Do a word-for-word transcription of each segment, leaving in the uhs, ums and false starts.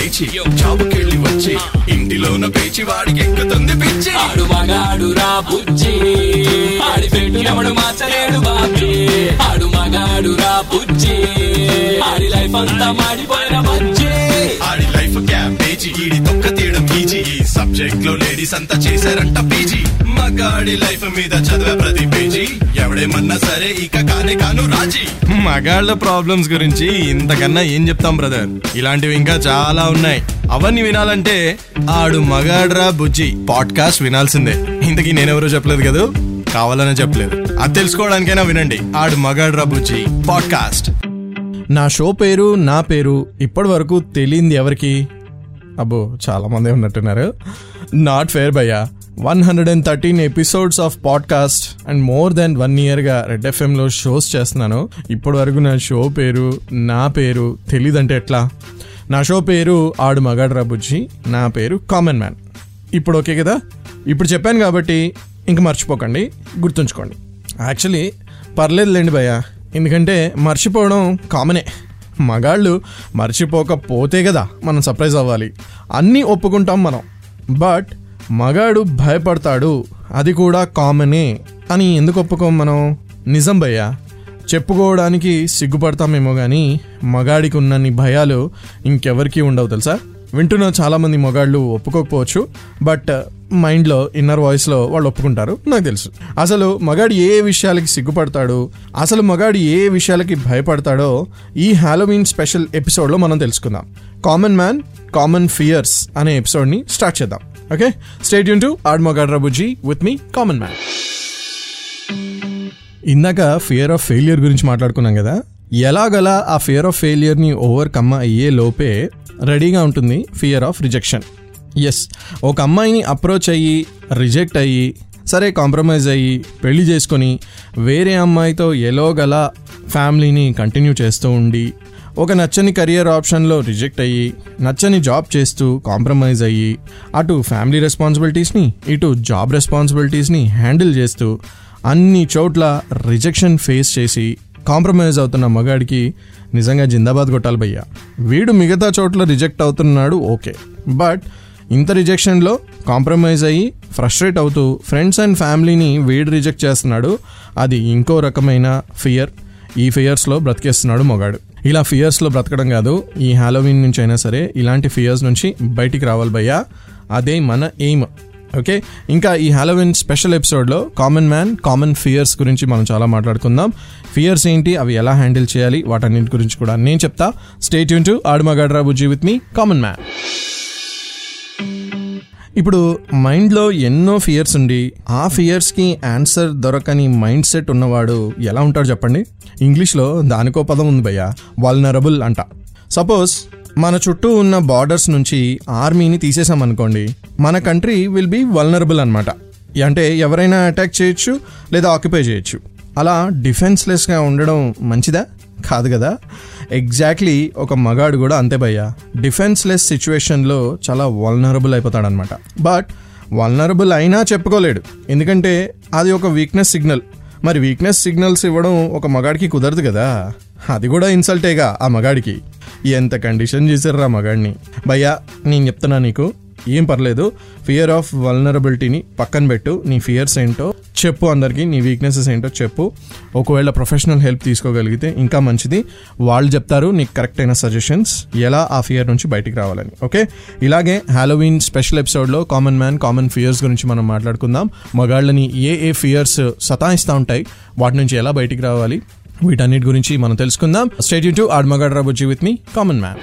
లేచి జాబుకెళ్ళి వచ్చి ఇంటిలోన పేచి వాడికి ఎక్కుతుంది పిచ్చి. ఆడు మగాడు రా బుజ్జి, ఆడి పెట్టు ఎవడు మార్చలేడు బాబీ. ఆడు మగాడు రా బుజ్జి, ఆడి లైఫ్ అంతా మాడిపోయిన బజ్జి. ఆడి లైఫ్ క్యాబేజీ, ఈడి తొక్క తీయడం ఈజీ. ఈ సబ్జెక్ట్ లో లేడీస్ అంతా చేశారంట పీజీ. మగాడి లైఫ్ మీద చదివే ప్రతి పేజీ, ఎవడేమన్నా సరే ఇక కానే కాను రాజీ. మగాళ్ళ ప్రాబ్లమ్స్ గురించి ఇంతకన్నా ఏం చెప్తాం బ్రదర్, ఇలాంటివి ఇంకా చాలా ఉన్నాయి. అవన్నీ వినాలంటే ఆడు మగాడ్రా బుజ్జి పాడ్కాస్ట్ వినాల్సిందే. ఇంతకీ నేనెవరో చెప్పలేదు కదా, కావాలనే చెప్పలేదు. అది తెలుసుకోవడానికైనా వినండి ఆడు మగాడ్రా బుజ్జి పాడ్కాస్ట్. నా షో పేరు నా పేరు ఇప్పటి వరకు తెలియంది ఎవరికి? అబ్బో చాలా మంది ఉన్నట్టున్నారు. నాట్ ఫేర్ భయ్యా. One hundred and thirteen episodes of podcast and more than one ఇయర్గా రెడ్ ఎఫ్ఎంలో షోస్ చేస్తున్నాను. ఇప్పటి వరకు నా షో పేరు నా పేరు తెలీదంటే ఎట్లా? నా షో పేరు ఆడు మగాడ్రా బుజ్జి, నా పేరు కామన్ మ్యాన్. ఇప్పుడు ఓకే కదా? ఇప్పుడు చెప్పాను కాబట్టి ఇంక మర్చిపోకండి, గుర్తుంచుకోండి. యాక్చువల్లీ పర్లేదులేండి భయ్యా, ఎందుకంటే మర్చిపోవడం కామనే. మగాళ్ళు మర్చిపోకపోతే కదా మనం సర్ప్రైజ్ అవ్వాలి. అన్నీ ఒప్పుకుంటాం మనం, బట్ మగాడు భయపడతాడు అది కూడా కామనే అని ఎందుకు ఒప్పుకోం మనం? నిజం భయ్యా, చెప్పుకోవడానికి సిగ్గుపడతామేమో కానీ మగాడికి ఉన్నన్ని భయాలు ఇంకెవరికి ఉండవు తెలుసా. వింటున్న చాలామంది మగాళ్ళు ఒప్పుకోకపోవచ్చు, బట్ మైండ్లో ఇన్నర్ వాయిస్లో వాళ్ళు ఒప్పుకుంటారు, నాకు తెలుసు. అసలు మగాడు ఏ విషయాలకి సిగ్గుపడతాడు, అసలు మగాడు ఏ విషయాలకి భయపడతాడో ఈ హాలోవీన్ స్పెషల్ ఎపిసోడ్లో మనం తెలుసుకుందాం. కామన్ మ్యాన్ కామన్ ఫియర్స్ అనే ఎపిసోడ్ని స్టార్ట్ చేద్దాం. ఓకే, స్టే ట్యూన్ టు ఆడు మగాడ్రా బుజ్జి విత్ మీ కామన్ మ్యాన్. ఇందాక ఫియర్ ఆఫ్ ఫెయిలియర్ గురించి మాట్లాడుకున్నాం కదా. ఎలాగలా ఆ ఫియర్ ఆఫ్ ఫెయిలియర్ని ఓవర్కమ్ అయ్యే లోపే రెడీగా ఉంటుంది ఫియర్ ఆఫ్ రిజెక్షన్. ఎస్, ఒక అమ్మాయిని అప్రోచ్ అయ్యి రిజెక్ట్ అయ్యి సరే కాంప్రమైజ్ అయ్యి పెళ్లి చేసుకొని వేరే అమ్మాయితో ఎలాగలా ఫ్యామిలీని కంటిన్యూ చేస్తూ ఉండి ఒక నచ్చని కెరియర్ ఆప్షన్లో రిజెక్ట్ అయ్యి నచ్చని జాబ్ చేస్తూ కాంప్రమైజ్ అయ్యి అటు ఫ్యామిలీ రెస్పాన్సిబిలిటీస్ని ఇటు జాబ్ రెస్పాన్సిబిలిటీస్ని హ్యాండిల్ చేస్తూ అన్ని చోట్ల రిజెక్షన్ ఫేస్ చేసి కాంప్రమైజ్ అవుతున్న మగాడికి నిజంగా జిందాబాద్ కొట్టాలి భయ్యా. వీడు మిగతా చోట్ల రిజెక్ట్ అవుతున్నాడు ఓకే, బట్ ఇంత రిజెక్షన్లో కాంప్రమైజ్ అయ్యి ఫ్రస్ట్రేట్ అవుతూ ఫ్రెండ్స్ అండ్ ఫ్యామిలీని వీడు రిజెక్ట్ చేస్తున్నాడు. అది ఇంకో రకమైన ఫియర్. ఈ ఫియర్స్లో బ్రతికేస్తున్నాడు మగాడు. ఇలా ఫియర్స్లో బ్రతకడం కాదు, ఈ హాలోవీన్ నుంచి అయినా సరే ఇలాంటి ఫియర్స్ నుంచి బయటికి రావాలి భయ్యా. అదే మన ఎయిమ్. ఓకే, ఇంకా ఈ హాలోవీన్ స్పెషల్ ఎపిసోడ్లో కామన్ మ్యాన్ కామన్ ఫియర్స్ గురించి మనం చాలా మాట్లాడుకుందాం. ఫియర్స్ ఏంటి, అవి ఎలా హ్యాండిల్ చేయాలి, వాటన్నింటి గురించి కూడా నేను చెప్తా. స్టే ట్యూన్ టు ఆడు మగాడ్రా బుజ్జి విత్ మీ కామన్ మ్యాన్. ఇప్పుడు మైండ్లో ఎన్నో ఫియర్స్ ఉండి ఆ ఫియర్స్కి ఆన్సర్ దొరకని మైండ్ సెట్ ఉన్నవాడు ఎలా ఉంటాడు చెప్పండి? ఇంగ్లీష్లో దానికో పదం ఉంది భయ్యా, వల్నరబుల్ అంట. సపోజ్ మన చుట్టూ ఉన్న బార్డర్స్ నుంచి ఆర్మీని తీసేసామనుకోండి, మన కంట్రీ విల్ బీ వల్నరబుల్ అనమాట. అంటే ఎవరైనా అటాక్ చేయొచ్చు లేదా ఆక్యుపై చేయొచ్చు. అలా డిఫెన్స్లెస్గా ఉండడం మంచిదా? కాదు కదా. ఎగ్జాక్ట్లీ ఒక మగాడు కూడా అంతే భయ్యా, డిఫెన్స్లెస్ సిచ్యువేషన్లో చాలా వల్నరబుల్ అయిపోతాడనమాట. బట్ వల్నరబుల్ అయినా చెప్పుకోలేడు, ఎందుకంటే అది ఒక వీక్నెస్ సిగ్నల్. మరి వీక్నెస్ సిగ్నల్స్ ఇవ్వడం ఒక మగాడికి కుదరదు కదా, అది కూడా ఇన్సల్టేగా ఆ మగాడికి. ఎంత కండిషన్ చేశారా మగాడిని భయ్యా. నేను చెప్తున్నా నీకు, ఏం పర్లేదు, ఫియర్ ఆఫ్ వల్నరబిలిటీని పక్కన పెట్టు. నీ ఫియర్స్ ఏంటో చెప్పు, అందరికీ నీ వీక్నెసెస్ ఏంటో చెప్పు. ఒకవేళ ప్రొఫెషనల్ హెల్ప్ తీసుకోగలిగితే ఇంకా మంచిది, వాళ్ళు చెప్తారు నీకు కరెక్ట్ అయిన సజెషన్స్ ఎలా ఆ ఫియర్ నుంచి బయటికి రావాలని. ఓకే, ఇలాగే హాలోవీన్ స్పెషల్ ఎపిసోడ్లో కామన్ మ్యాన్ కామన్ ఫియర్స్ గురించి మనం మాట్లాడుకుందాం. మగాళ్ళని ఏ ఏ ఫియర్స్ సతాయిస్తూ ఉంటాయి, వాటి నుంచి ఎలా బయటికి రావాలి, వీటన్నిటి గురించి మనం తెలుసుకుందాం. స్టే ట్యూన్ టు ఆడు మగాడ్రా బుజ్జి విత్ మీ కామన్ మ్యాన్.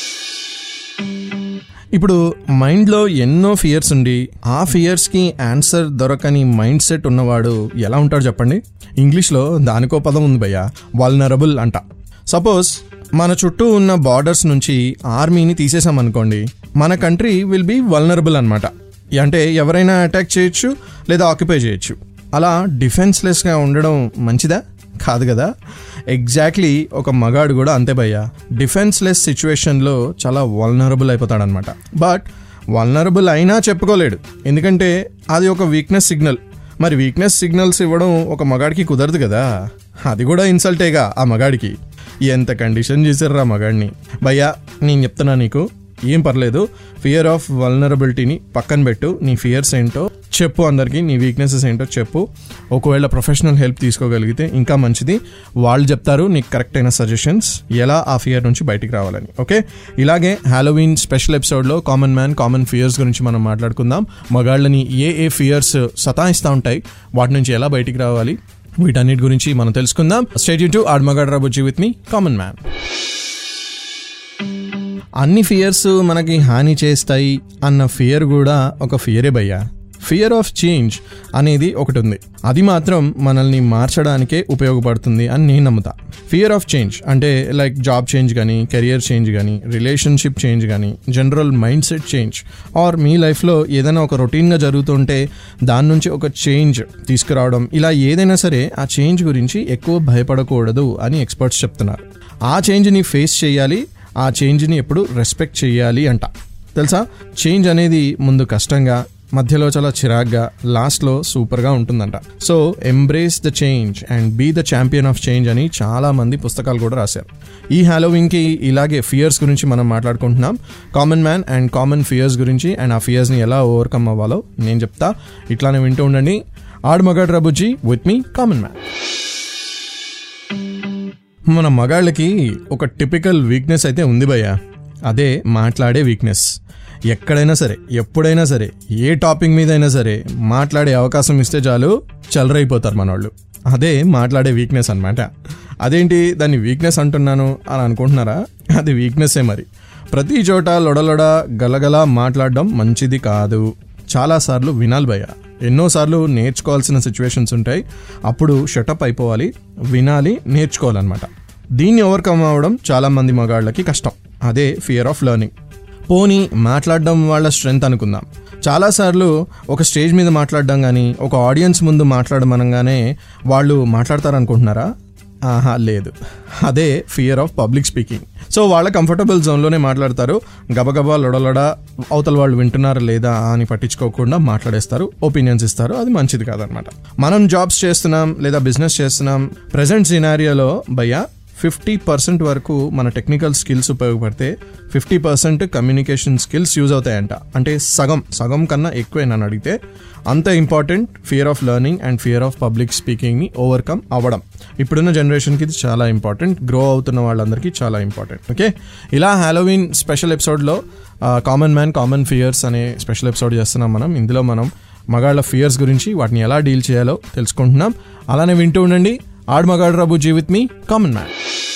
ఇప్పుడు మైండ్లో ఎన్నో ఫియర్స్ ఉండి ఆ ఫియర్స్కి ఆన్సర్ దొరకని మైండ్ సెట్ ఉన్నవాడు ఎలా ఉంటాడు చెప్పండి? ఇంగ్లీష్లో దానికో పదం ఉంది భయ్యా, వల్నరబుల్ అంట. సపోజ్ మన చుట్టూ ఉన్న బార్డర్స్ నుంచి ఆర్మీని తీసేసామనుకోండి, మన కంట్రీ విల్ బీ వల్నరబుల్ అనమాట. అంటే ఎవరైనా అటాక్ చేయొచ్చు లేదా ఆక్యుపై చేయొచ్చు. అలా డిఫెన్స్లెస్గా ఉండడం మంచిదా? కాదు కదా. ఎగ్జాక్ట్లీ ఒక మగాడు కూడా అంతే భయ్యా, డిఫెన్స్లెస్ సిచ్యువేషన్లో చాలా వల్నరబుల్ అయిపోతాడనమాట. బట్ వల్నరబుల్ అయినా చెప్పుకోలేడు, ఎందుకంటే అది ఒక వీక్నెస్ సిగ్నల్. మరి వీక్నెస్ సిగ్నల్స్ ఇవ్వడం ఒక మగాడికి కుదరదు కదా, అది కూడా ఇన్సల్టేగా ఆ మగాడికి. ఎంత కండిషన్ చేశారా మగాడిని భయ్యా. నేను చెప్తున్నా నీకు, ఏం పర్లేదు, ఫియర్ ఆఫ్ వల్నరబిలిటీని పక్కన పెట్టు, నీ ఫియర్స్ ఏంటో చెప్పు, అందరికీ నీ వీక్నెసెస్ ఏంటో చెప్పు. ఒకవేళ ప్రొఫెషనల్ హెల్ప్ తీసుకోగలిగితే ఇంకా మంచిది. వాళ్ళు చెప్తారు నీకు కరెక్ట్ అయిన సజెషన్స్ ఎలా ఆ ఫియర్ నుంచి బయటికి రావాలని. ఓకే, ఇలాగే హాలోవీన్ స్పెషల్ ఎపిసోడ్లో కామన్ మ్యాన్ కామన్ ఫియర్స్ గురించి మనం మాట్లాడుకుందాం. మగాళ్ళని ఏ ఏ ఫియర్స్ సతాయిస్తూ ఉంటాయి, వాటి నుంచి ఎలా బయటికి రావాలి, వీటన్నిటి గురించి మనం తెలుసుకుందాం. స్టే ట్యూన్ టు ఆడు మగాడు రా బుజ్జి విత్ మీ కామన్ మ్యాన్. అన్ని ఫియర్స్ మనకి హాని చేస్తాయి అన్న ఫియర్ కూడా ఒక ఫియరే భయ్యా. ఫియర్ ఆఫ్ చేంజ్ అనేది ఒకటి ఉంది, అది మాత్రం మనల్ని మార్చడానికే ఉపయోగపడుతుంది అని నేను నమ్ముతా. ఫియర్ ఆఫ్ చేంజ్ అంటే లైక్ జాబ్ చేంజ్ కానీ, కెరియర్ చేంజ్ కానీ, రిలేషన్షిప్ చేంజ్ కానీ, general mind set change, or మీ లైఫ్లో ఏదైనా ఒక రొటీన్గా జరుగుతుంటే దాని నుంచి ఒక చేంజ్ తీసుకురావడం, ఇలా ఏదైనా సరే ఆ చేంజ్ గురించి ఎక్కువ భయపడకూడదు అని ఎక్స్పర్ట్స్ చెప్తున్నారు. ఆ చేంజ్ని ఫేస్ చేయాలి, ఆ చేంజ్ని ఎప్పుడు రెస్పెక్ట్ చేయాలి అంట. తెలుసా, చేంజ్ అనేది ముందు కష్టంగా, మధ్యలో చాలా చిరాగ్గా, లాస్ట్లో సూపర్గా ఉంటుందంట. So embrace the change and be the champion of change అని చాలా మంది పుస్తకాలు కూడా రాశారు. ఈ హాలోవీన్కి ఇలాగే ఫియర్స్ గురించి మనం మాట్లాడుకుంటున్నాం. Common man and common fears గురించి, అండ్ ఆ ఫియర్స్ని ఎలా ఓవర్కమ్ అవ్వాలో నేను చెప్తా. ఇట్లానే వింటూ ఉండండి ఆడు మగాడు రా బుజ్జి విత్ మీ కామన్ మ్యాన్. మన మగాళ్ళకి ఒక టిపికల్ వీక్నెస్ అయితే ఉంది భయ్యా, అదే మాట్లాడే వీక్నెస్. ఎక్కడైనా సరే, ఎప్పుడైనా సరే, ఏ టాపిక్ మీద అయినా సరే మాట్లాడే అవకాశం ఇస్తే చాలు చలరైపోతారు మనోళ్ళు. అదే మాట్లాడే వీక్నెస్ అనమాట. అదేంటి దాన్ని వీక్నెస్ అంటున్నాను అని అనుకుంటున్నారా? అది వీక్నెస్సే మరి. ప్రతి చోట లొడలొడ గలగల మాట్లాడడం మంచిది కాదు. చాలాసార్లు వినాలి భయ్యా, ఎన్నోసార్లు నేర్చుకోవాల్సిన సిచ్యువేషన్స్ ఉంటాయి. అప్పుడు షటప్ అయిపోవాలి, వినాలి, నేర్చుకోవాలన్నమాట. దీన్ని ఓవర్కమ్ అవ్వడం చాలా మంది మగాళ్ళకి కష్టం. అదే ఫియర్ ఆఫ్ లెర్నింగ్. పోనీ మాట్లాడడం వాళ్ళ స్ట్రెంగ్త్ అనుకుందాం. చాలాసార్లు ఒక స్టేజ్ మీద మాట్లాడడం కానీ, ఒక ఆడియన్స్ ముందు మాట్లాడమనగానే వాళ్ళు మాట్లాడతారనుకుంటున్నారా? ఆహా లేదు, అదే fear of public speaking. So వాళ్ళ కంఫర్టబుల్ జోన్లోనే మాట్లాడతారు, గబగబా లొడలొడ అవతల వాళ్ళు వింటున్నారా లేదా అని పట్టించుకోకుండా మాట్లాడేస్తారు, ఒపీనియన్స్ ఇస్తారు. అది మంచిది కాదనమాట. మనం జాబ్స్ చేస్తున్నాం లేదా బిజినెస్ చేస్తున్నాం, ప్రెజెంట్ సినారియోలో భయ్యా ఫిఫ్టీ పర్సెంట్ వరకు మన టెక్నికల్ స్కిల్స్ ఉపయోగపడితే fifty percent communication skills use అవుతాయంట. అంటే సగం సగం కన్నా ఎక్కువే నన్ను అడిగితే. అంత important fear of learning and fear of public స్పీకింగ్ని ఓవర్కమ్ అవ్వడం. ఇప్పుడున్న జనరేషన్కి ఇది చాలా ఇంపార్టెంట్, గ్రో అవుతున్న వాళ్ళందరికీ చాలా ఇంపార్టెంట్. ఓకే, ఇలా హాలోవీన్ స్పెషల్ ఎపిసోడ్లో కామన్ మ్యాన్ కామన్ ఫియర్స్ అనే స్పెషల్ ఎపిసోడ్ చేస్తున్నాం మనం. ఇందులో మనం మగాళ్ళ ఫియర్స్ గురించి, వాటిని ఎలా డీల్ చేయాలో తెలుసుకుంటున్నాం. అలానే వింటూ ఉండండి ఆడు మగాడు రా బుజ్జి విత్ మీ కామన్ మ్యాన్.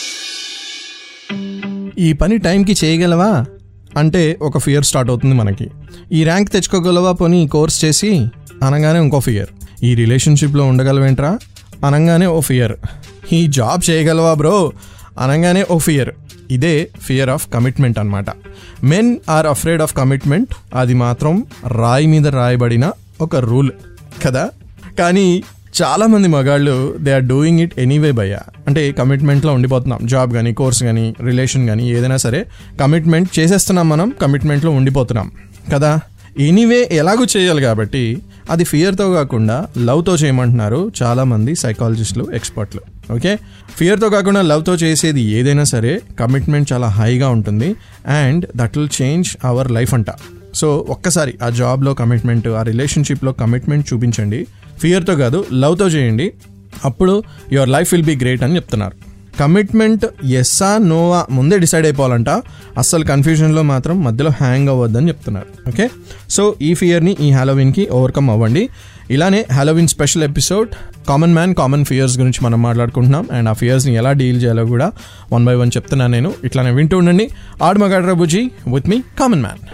ఈ పని టైంకి చేయగలవా అంటే ఒక ఫియర్ స్టార్ట్ అవుతుంది మనకి. ఈ ర్యాంక్ తెచ్చుకోగలవా పోనీ కోర్స్ చేసి అనగానే ఇంకో ఫియర్. ఈ రిలేషన్షిప్లో ఉండగలవేంట్రా అనగానే ఓ ఫియర్. ఈ జాబ్ చేయగలవా బ్రో అనగానే ఓ ఫియర్. ఇదే ఫియర్ ఆఫ్ కమిట్మెంట్ అనమాట. Men are afraid of commitment. అది మాత్రం రాయి మీద రాయబడిన ఒక రూల్ కదా. కానీ చాలా మంది మగాళ్ళు they are doing it anyway భయ్యా. అంటే కమిట్మెంట్లో ఉండిపోతున్నాం, జాబ్ కానీ, కోర్స్ కానీ, రిలేషన్ కానీ, ఏదైనా సరే కమిట్మెంట్ చేసేస్తున్నాం, మనం కమిట్మెంట్లో ఉండిపోతున్నాం కదా. ఎనీవే ఎలాగూ చేయాలి కాబట్టి అది ఫియర్తో కాకుండా లవ్తో చేయమంటున్నారు చాలామంది సైకాలజిస్టులు, ఎక్స్పర్ట్లు. ఓకే, ఫియర్తో కాకుండా లవ్తో చేసేది ఏదైనా సరే కమిట్మెంట్ చాలా హైగా ఉంటుంది and that will change our life అంట. సో ఒక్కసారి ఆ జాబ్లో కమిట్మెంట్, ఆ రిలేషన్షిప్లో కమిట్మెంట్ చూపించండి. ఫియర్తో కాదు, లవ్తో చేయండి. అప్పుడు your life will be great అని చెప్తున్నారు. కమిట్మెంట్ ఎస్సా నోవా ముందే డిసైడ్ అయిపోవాలంట. అస్సలు కన్ఫ్యూజన్లో మాత్రం మధ్యలో హ్యాంగ్ అవ్వద్దని చెప్తున్నారు. ఓకే, సో ఈ ఫియర్ని ఈ హాలోవీన్కి ఓవర్కమ్ అవ్వండి. ఇలానే Halloween special episode common man common fears గురించి మనం మాట్లాడుకుంటున్నాం. అండ్ ఆ ఫియర్స్ని ఎలా డీల్ చేయాలో కూడా వన్ బై వన్ చెప్తున్నాను నేను. ఇట్లానే వింటూ ఉండండి ఆడు మగాడు రా బుజ్జి with me common man.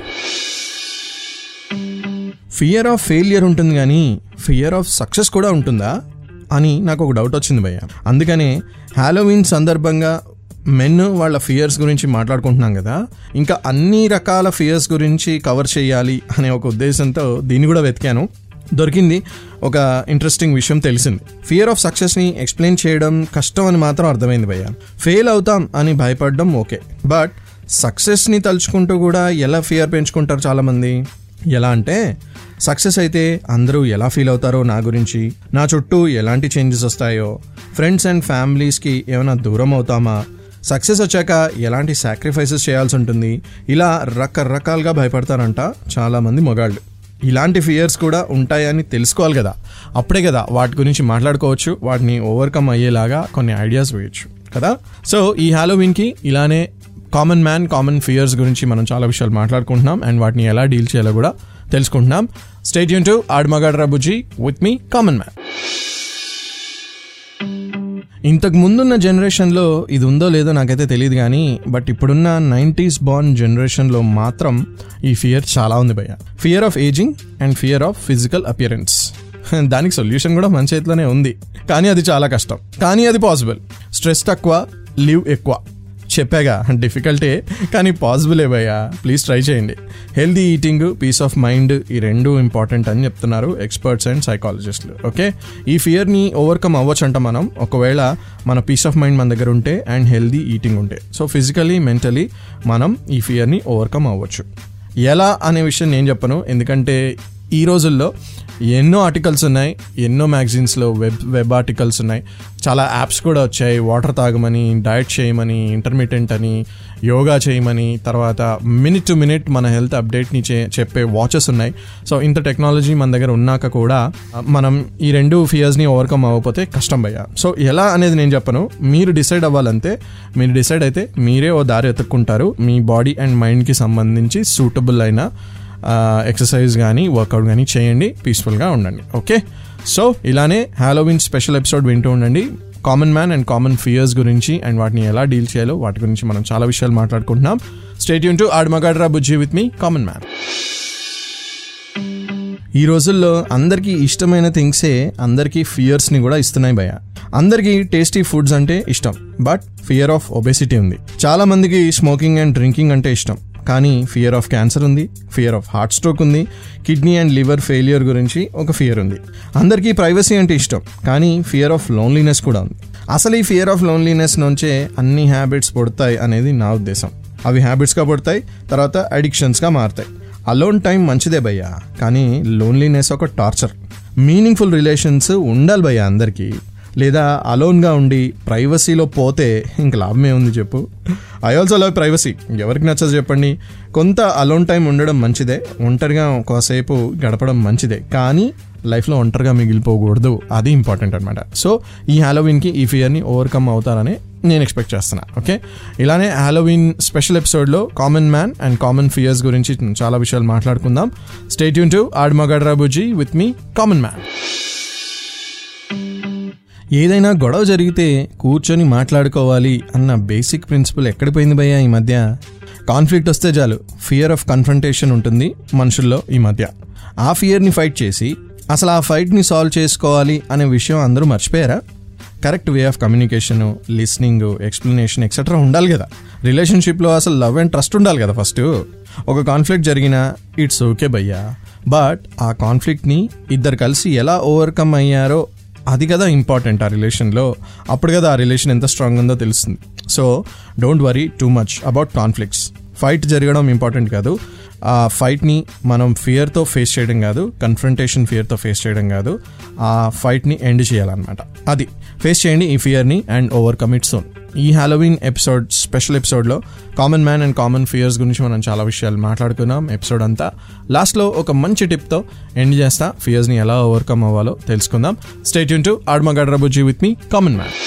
Fear of failure ఉంటుంది కానీ ఫియర్ ఆఫ్ సక్సెస్ కూడా ఉంటుందా అని నాకు ఒక డౌట్ వచ్చింది భయ్య. అందుకనే హాలోవీన్ సందర్భంగా మెన్ వాళ్ళ ఫియర్స్ గురించి మాట్లాడుకుంటున్నాం కదా, ఇంకా అన్ని రకాల ఫియర్స్ గురించి కవర్ చేయాలి అనే ఒక ఉద్దేశంతో దీన్ని కూడా వెతికాను. దొరికింది ఒక ఇంట్రెస్టింగ్ విషయం తెలిసింది. ఫియర్ ఆఫ్ సక్సెస్ని ఎక్స్ప్లెయిన్ చేయడం కష్టం అని మాత్రం అర్థమైంది భయ్య. ఫెయిల్ అవుతాం అని భయపడడం ఓకే, బట్ సక్సెస్ని తలుచుకుంటూ కూడా ఎలా ఫియర్ పెంచుకుంటారు చాలామంది. ఎలా అంటే సక్సెస్ అయితే అందరూ ఎలా ఫీల్ అవుతారో నా గురించి, నా చుట్టూ ఎలాంటి చేంజెస్ వస్తాయో, ఫ్రెండ్స్ అండ్ ఫ్యామిలీస్కి ఏమైనా దూరం అవుతామా, సక్సెస్ వచ్చాక ఎలాంటి సాక్రిఫైసెస్ చేయాల్సి ఉంటుంది, ఇలా రకరకాలుగా భయపడతారంట చాలామంది మగాళ్ళు. ఇలాంటి ఫియర్స్ కూడా ఉంటాయని తెలుసుకోవాలి కదా, అప్పుడే కదా వాటి గురించి మాట్లాడుకోవచ్చు, వాటిని ఓవర్కమ్ అయ్యేలాగా కొన్ని ఐడియాస్ వేయచ్చు కదా. సో ఈ హాలోవీన్కి ఇలానే కామన్ మ్యాన్ కామన్ ఫియర్స్ గురించి మనం చాలా విషయాలు మాట్లాడుకుంటున్నాం అండ్ వాటిని ఎలా డీల్ చేయాలో కూడా తెలుసుకుంటున్నాం. స్టే ట్యూన్ టు ఆడు మగాడ్రా బుజ్జి విత్ మీ కామన్ మ్యాన్. ఇంతకు ముందున్న జనరేషన్లో ఇది ఉందో లేదో నాకైతే తెలియదు కానీ, బట్ ఇప్పుడున్న నైంటీస్ బార్న్ జనరేషన్లో మాత్రం ఈ ఫియర్ చాలా ఉంది భయ్య. Fear of ageing and fear of physical appearance. దానికి సొల్యూషన్ కూడా మన చేతిలోనే ఉంది, కానీ అది చాలా కష్టం, కానీ అది పాసిబుల్. స్ట్రెస్ తక్కువ, లివ్ ఎక్కువ. చెప్పాగా డిఫికల్టే, కానీ పాసిబుల్ భయ్యా. ప్లీజ్ ట్రై చేయండి. Healthy eating, peace of mind, ఈ రెండు ఇంపార్టెంట్ అని చెప్తున్నారు ఎక్స్పర్ట్స్ అండ్ సైకాలజిస్టులు. ఓకే, ఈ ఫియర్ని ఓవర్కమ్ అవ్వచ్చు అంట మనం, ఒకవేళ మన పీస్ ఆఫ్ మైండ్ మన దగ్గర ఉంటే అండ్ హెల్దీ ఈటింగ్ ఉంటే. సో ఫిజికలీ మెంటలీ మనం ఈ ఫియర్ని ఓవర్కమ్ అవ్వచ్చు. ఎలా అనే విషయం నేను చెప్పను, ఎందుకంటే ఈ రోజుల్లో ఎన్నో ఆర్టికల్స్ ఉన్నాయి, ఎన్నో మ్యాగజైన్స్లో వెబ్ వెబ్ ఆర్టికల్స్ ఉన్నాయి, చాలా యాప్స్ కూడా వచ్చాయి. వాటర్ తాగమని, డయట్ చేయమని, ఇంటర్మీడియట్ అని, యోగా చేయమని, తర్వాత మినిట్ టు మినిట్ మన హెల్త్ అప్డేట్ని చే చెప్పే వాచెస్ ఉన్నాయి. సో ఇంత టెక్నాలజీ మన దగ్గర ఉన్నాక కూడా మనం ఈ రెండు ఫియర్స్ని ఓవర్కమ్ అవ్వకపోతే కష్టం భయ్యా. సో ఎలా అనేది నేను చెప్పను, మీరు డిసైడ్ అవ్వాలంటే. మీరు డిసైడ్ అయితే మీరే ఓ దారి ఎత్తుక్కుంటారు, మీ బాడీ అండ్ మైండ్కి సంబంధించి సూటబుల్ అయిన ఎక్సర్సైజ్ కానీ వర్కౌట్ కానీ చేయండి, పీస్ఫుల్గా ఉండండి. ఓకే, సో ఇలానే హాలోవీన్ స్పెషల్ ఎపిసోడ్ వింటూ ఉండండి. Common man and common fears గురించి అండ్ వాటిని ఎలా డీల్ చేయాలో వాటి గురించి మనం చాలా విషయాలు మాట్లాడుకుంటున్నాం. స్టే ట్యూన్ టు ఆడు మగాడ్రా బుజ్జి విత్ మీ కామన్ మ్యాన్. ఈ రోజుల్లో అందరికీ ఇష్టమైన థింగ్సే అందరికీ ఫియర్స్ని కూడా ఇస్తున్నాయి భయ్య. అందరికీ టేస్టీ ఫుడ్స్ అంటే ఇష్టం, బట్ ఫియర్ ఆఫ్ ఒబేసిటీ ఉంది. చాలా మందికి స్మోకింగ్ అండ్ డ్రింకింగ్ అంటే ఇష్టం, కానీ ఫియర్ ఆఫ్ క్యాన్సర్ ఉంది, ఫియర్ ఆఫ్ హార్ట్ స్ట్రోక్ ఉంది, కిడ్నీ అండ్ లివర్ ఫెయిలియర్ గురించి ఒక ఫియర్ ఉంది. అందరికీ ప్రైవసీ అంటే ఇష్టం, కానీ ఫియర్ ఆఫ్ లోన్లీనెస్ కూడా ఉంది. అసలు ఈ ఫియర్ ఆఫ్ లోన్లీనెస్ నుంచే అన్ని హ్యాబిట్స్ పుడతాయి అనేది నా ఉద్దేశం. అవి హ్యాబిట్స్గా పుడతాయి, తర్వాత అడిక్షన్స్గా మారుతాయి. అలోన్ టైం మంచిదే భయ్యా, కానీ లోన్లీనెస్ ఒక టార్చర్. మీనింగ్ఫుల్ రిలేషన్స్ ఉండాలి భయ్యా అందరికీ, లేదా అలోన్గా ఉండి ప్రైవసీలో పోతే ఇంక లాభమే ఉంది చెప్పు. ఐ ఆల్సో లవ్ ప్రైవసీ, ఎవరికి నచ్చదు చెప్పండి. కొంత అలోన్ టైం ఉండడం మంచిదే, ఒంటరిగా ఒకసేపు గడపడం మంచిదే, కానీ లైఫ్లో ఒంటరిగా మిగిలిపోకూడదు, అది ఇంపార్టెంట్ అనమాట. సో ఈ హాలోవీన్కి ఈ ఫియర్ని ఓవర్కమ్ అవుతారని నేను ఎక్స్పెక్ట్ చేస్తున్నా. ఓకే, ఇలానే హాలోవీన్ స్పెషల్ ఎపిసోడ్లో common man and common fears గురించి చాలా విషయాలు మాట్లాడుకుందాం. స్టే ట్యూన్ టు ఆడు మగాడ్రా బుజ్జి విత్ మీ కామన్ మ్యాన్. ఏదైనా గొడవ జరిగితే కూర్చొని మాట్లాడుకోవాలి అన్న బేసిక్ ప్రిన్సిపల్ ఎక్కడిపోయింది భయ్యా ఈ మధ్య? కాన్ఫ్లిక్ట్ వస్తే చాలు ఫియర్ ఆఫ్ కన్ఫ్రంటేషన్ ఉంటుంది మనుషుల్లో ఈ మధ్య. ఆ ఫియర్ని ఫైట్ చేసి అసలు ఆ ఫైట్ని సాల్వ్ చేసుకోవాలి అనే విషయం అందరూ మర్చిపోయారా? Correct way of communication, listening, explanation etcetera ఉండాలి కదా. రిలేషన్షిప్లో అసలు లవ్ అండ్ ట్రస్ట్ ఉండాలి కదా. ఫస్ట్ ఒక కాన్ఫ్లిక్ట్ జరిగినా ఇట్స్ ఓకే భయ్యా, బట్ ఆ కాన్ఫ్లిక్ట్ని ఇద్దరు కలిసి ఎలా ఓవర్కమ్ అయ్యారో అది కదా ఇంపార్టెంట్ ఆ రిలేషన్లో. అప్పుడు కదా ఆ రిలేషన్ ఎంత స్ట్రాంగ్ ఉందో తెలుస్తుంది. So don't worry too much about conflicts. Fight జరగడం ఇంపార్టెంట్ కాదు, ఆ ఫైట్ని మనం ఫియర్తో ఫేస్ చేయడం కాదు, కన్ఫ్రంటేషన్ ఫియర్తో ఫేస్ చేయడం కాదు, ఆ ఫైట్ని ఎండ్ చేయాలన్నమాట. అది ఫేస్ చేయండి ఈ ఫియర్ని అండ్ ఓవర్కమ్ ఇట్ సోన్. ఈ హాలోవీన్ ఎపిసోడ్ స్పెషల్ ఎపిసోడ్లో common man and common fears గురించి మనం చాలా విషయాలు మాట్లాడుకున్నాం ఎపిసోడ్ అంతా. లాస్ట్లో ఒక మంచి టిప్తో ఎండ్ చేస్తా, ఫియర్స్ని ఎలా ఓవర్కమ్ అవ్వాలో తెలుసుకుందాం. స్టే ట్యూన్ టు ఆడు మగాడ్రా బుజ్జి విత్ మీ కామన్ మ్యాన్.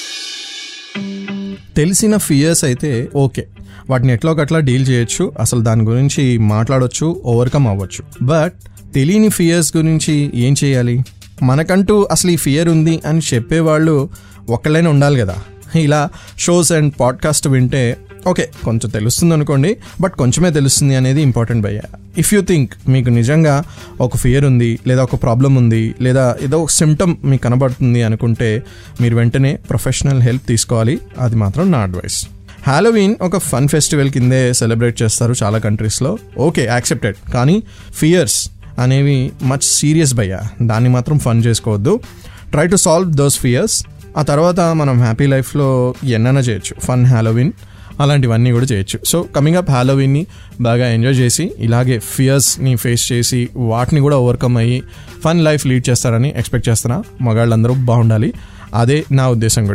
తెలిసిన ఫియర్స్ అయితే ఓకే, వాటిని ఎట్లా ఒకట్లా డీల్ చేయొచ్చు, అసలు దాని గురించి మాట్లాడొచ్చు, ఓవర్కమ్ అవ్వచ్చు. బట్ తెలియని ఫియర్స్ గురించి ఏం చేయాలి? మనకంటూ అసలు ఈ ఫియర్ ఉంది అని చెప్పేవాళ్ళు ఒక్కళ్ళైనా ఉండాలి కదా. ఇలా షోస్ అండ్ పాడ్కాస్ట్ వింటే ఓకే కొంచెం తెలుస్తుంది అనుకోండి, బట్ కొంచెమే తెలుస్తుంది అనేది ఇంపార్టెంట్ భయ్య. ఇఫ్ యూ థింక్ మీకు నిజంగా ఒక ఫియర్ ఉంది, లేదా ఒక ప్రాబ్లం ఉంది, లేదా ఏదో ఒక సిమ్టమ్ మీకు కనబడుతుంది అనుకుంటే మీరు వెంటనే ప్రొఫెషనల్ హెల్ప్ తీసుకోవాలి. అది మాత్రం నా అడ్వైస్. హాలోవీన్ ఒక ఫన్ ఫెస్టివల్ కిందే సెలబ్రేట్ చేస్తారు చాలా కంట్రీస్లో, ఓకే యాక్సెప్టెడ్. కానీ ఫియర్స్ అనేవి మచ్ సీరియస్ భయ్యా, దాన్ని మాత్రం ఫన్ చేసుకోవద్దు. Try to solve those fears. ఆ తర్వాత మనం హ్యాపీ లైఫ్లో ఎన్నైనా చేయొచ్చు, ఫన్ హాలోవీన్ అలాంటివన్నీ కూడా చేయొచ్చు. సో కమింగ్ అప్ హాలోవీన్ని బాగా ఎంజాయ్ చేసి ఇలాగే ఫియర్స్ని ఫేస్ చేసి వాటిని కూడా ఓవర్కమ్ అయ్యి ఫన్ లైఫ్ లీడ్ చేస్తారని ఎక్స్పెక్ట్ చేస్తున్నా. మగాళ్ళందరూ బాగుండాలి, అదే నా ఉద్దేశం కూడా.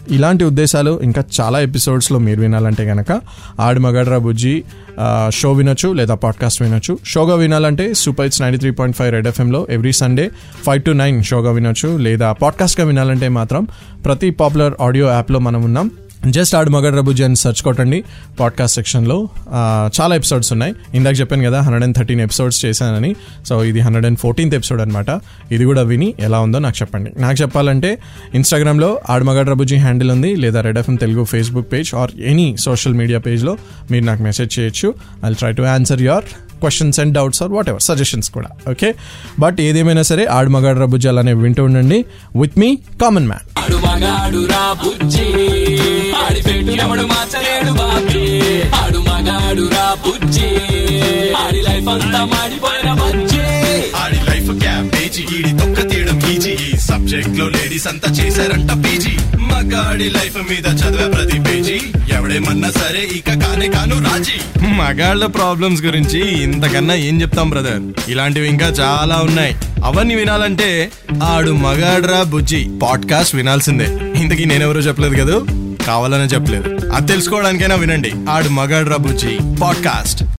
ఇలాంటి ఉద్దేశాలు ఇంకా చాలా ఎపిసోడ్స్లో మీరు వినాలంటే కనుక ఆడు మగాడ్రా బుజ్జి షో వినొచ్చు లేదా పాడ్కాస్ట్ వినొచ్చు. షోగా వినాలంటే super it's ninety three point five red ఎఫ్ఎంలో every Sunday five to nine షోగా వినొచ్చు. లేదా పాడ్కాస్ట్గా వినాలంటే మాత్రం ప్రతి పాపులర్ ఆడియో యాప్లో మనం ఉన్నాం. జస్ట్ ఆడు మగాడ్రా బుజ్జి అని సెర్చ్ కొట్టండి పాడ్కాస్ట్ సెక్షన్లో. చాలా ఎపిసోడ్స్ ఉన్నాయి. ఇందాక చెప్పాను కదా హండ్రెడ్ అండ్ థర్టీన్ ఎపిసోడ్స్ చేశానని. సో ఇది హండ్రెడ్ అండ్ ఫోర్టీన్త్ ఎపిసోడ్ అనమాట. ఇది కూడా విని ఎలా ఉందో నాకు చెప్పండి. నాకు చెప్పాలంటే ఇన్స్టాగ్రామ్లో ఆడు మగాడ్రా బుజ్జి హ్యాండిల్ ఉంది, లేదా red FM Telugu Facebook page or any social media పేజ్లో మీరు నాకు మెసేజ్ చేయొచ్చు. I will try to answer your questions and doubts or whatever suggestions కూడా. ఓకే, బట్ ఏదేమైనా సరే ఆడు మగాడ్రా బుజ్జి అలానే వింటూ ఉండండి విత్ మీ కామన్ మ్యాన్. ఆడు మగాడు రా బుజ్జి ఆడి పెట్టు ఎవడు మార్చలేడు బాబీ. ఆడు మగాడు రా బుజ్జి ఆడి లైఫ్ అంతా మాడిపోయిన బుజ్జి. ఆడి లైఫ్ క్యాబేజీ ఈడి తొక్క తీయడం ఈజీ. ఈ సబ్జెక్ట్ లో లేడీస్ అంతా చేశారంట పీజీ. మగాడి లైఫ్ మీద చదివే ప్రతి పేజీ ఎవడేమన్నా సరే ఇక కానే కాను రాజీ. మగాళ్ళ ప్రాబ్లమ్స్ గురించి ఇంతకన్నా ఏం చెప్తాం బ్రదర్. ఇలాంటివి ఇంకా చాలా ఉన్నాయి. అవన్నీ వినాలంటే ఆడు మగాడ్రా బుజ్జి పాడ్కాస్ట్ వినాల్సిందే. ఇంతకీ నేనెవరో చెప్పలేదు కదా, కావాలనే చెప్పలేదు. అది తెలుసుకోవడానికైనా వినండి ఆడు మగాడ్రా బుజ్జి పాడ్కాస్ట్.